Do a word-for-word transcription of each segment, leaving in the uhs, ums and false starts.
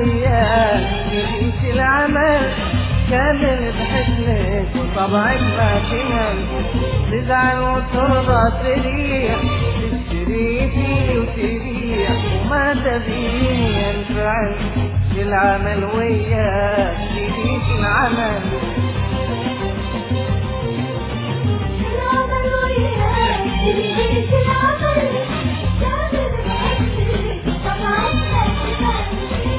وياك نعيش العمل كامل بحسنك وطبعك ما كمل، تزعل وترضى تريح تشتري فيني وتبيع وما تبيني انفعل العمل وياك نعيش العمل. العمل وياك نعيش العمل كامل بحسنك وطبعك ما كمل.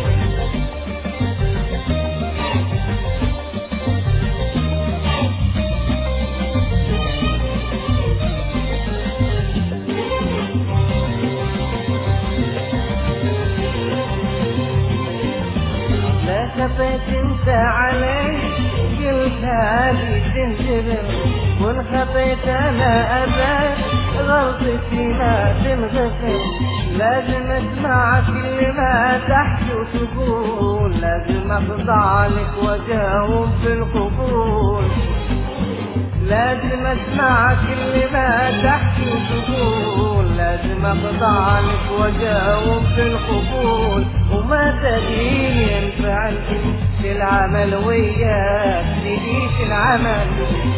لا خفيت انت علي قلت هذه تنجبر، وان خفيت انا ابد غلطتي ما تنغفر. لازم اسمع كل ما تحكي وتقول، لازم اخضع لك واجاوب بالقبول. لازم اسمع كل ما تحكي وتقول، لازم اخضع لك واجاوب بالقبول وما تديني انفعل في العمل وياك نعيش العمل.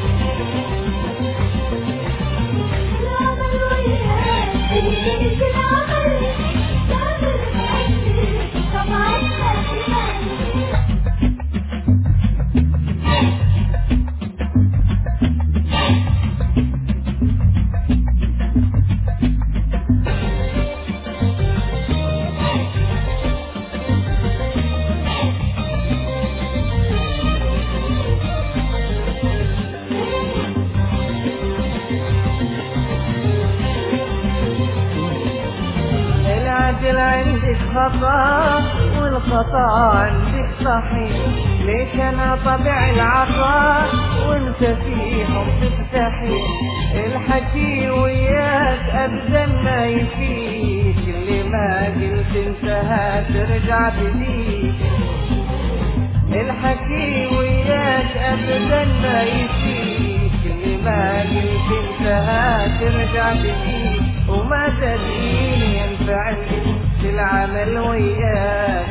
العمل وياك نعيش العمل كامل بحسنك وطبعك ما كمل. العجل عندك خطأ والخطأ عندك صحيح، ليش انا طبع العطاء وانت في حب تستحي. الحكي وياك ابدا ما يفيد، اللي ما قلت انتهى ترجع تزيد. الحكي وياك ابدا ما يفيد، اللي ما قلت انتهى ترجع تزيد وما تديني ينفعني في العمل وياك